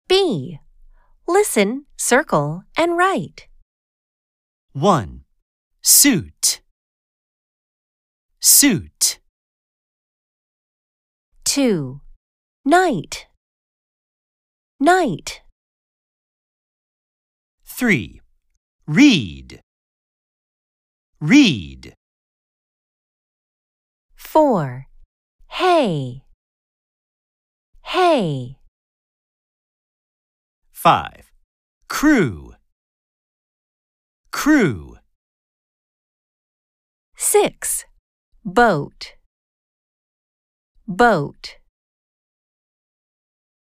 B. Listen, circle, and write. 1. Suit. Suit. 2. Night. Night. 3. Read. Read. 4. Hay. Hay. 5. Crew. Crew. 6. Boat. Boat.